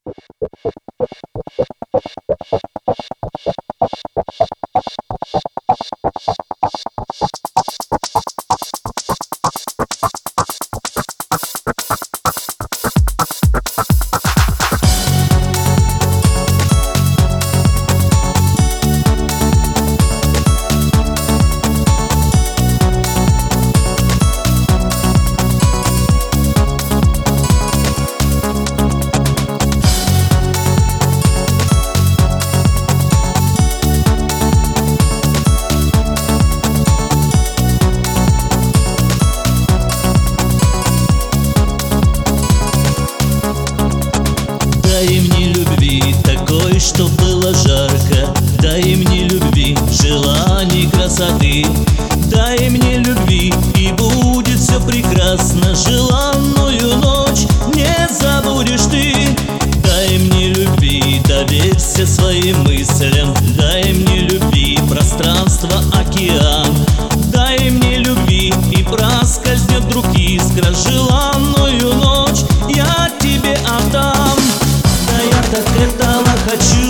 Дай мне любви такой, чтоб было жарко. Дай мне любви, желаний, красоты. Дай мне любви, и будет все прекрасно. Желанную ночь не забудешь ты. Дай мне любви, доверься своим мыслям. Дай мне любви, пространство, океан. Дай мне любви, и проскользнет вдруг искра. Желанную ночь я тебе отдам. Я так этого хочу,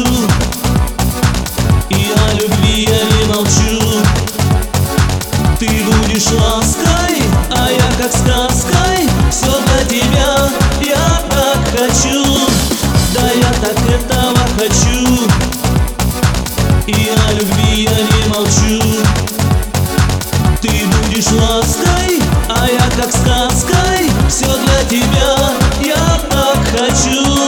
и о любви я не молчу. Ты будешь лаской, а я как сказкой. Все для тебя я так хочу. Да я так этого хочу, и о любви я не молчу. Ты будешь лаской, а я как сказкой. Все для тебя я так хочу.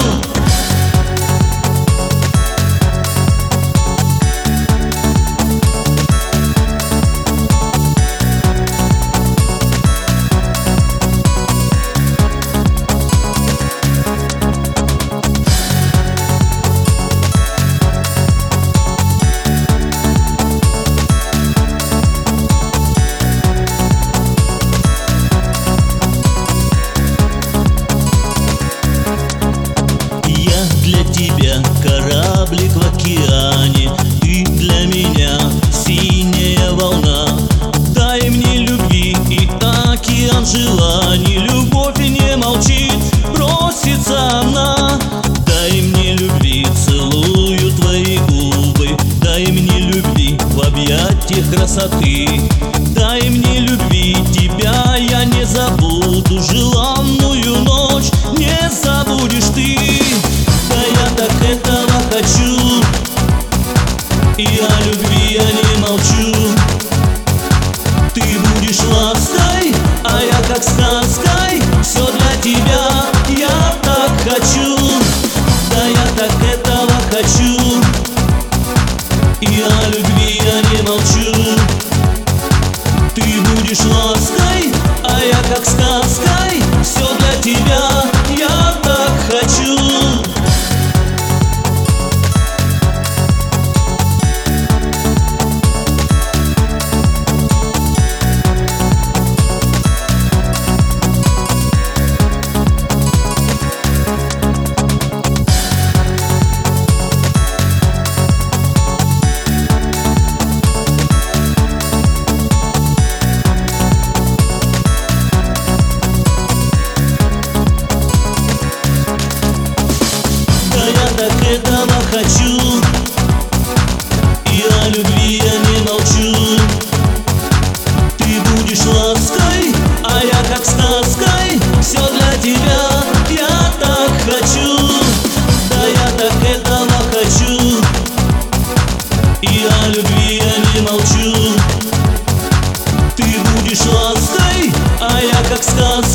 Кораблик в океане, ты для меня синяя волна. Дай мне любви и океан желаний. Любовь не молчит, просится она. Дай мне любви, целую твои губы. Дай мне любви в объятиях красоты. Дай мне любви, тебя я не забуду. Желанную ночь не забудешь ты. Да я так этого хочу, и о любви я не молчу. Ты будешь лаской, а я как сказкой. Все для тебя я так хочу. Да я так этого хочу, и о любви я не молчу. Ты будешь лаской, а я как сказкой. Все для тебя я так хочу. Так этого хочу, и о любви я не молчу. Ты будешь лаской, а я как сказкой. Все для тебя я так хочу. Да я так этого хочу, и о любви я не молчу. Ты будешь лаской, а я как сказкой.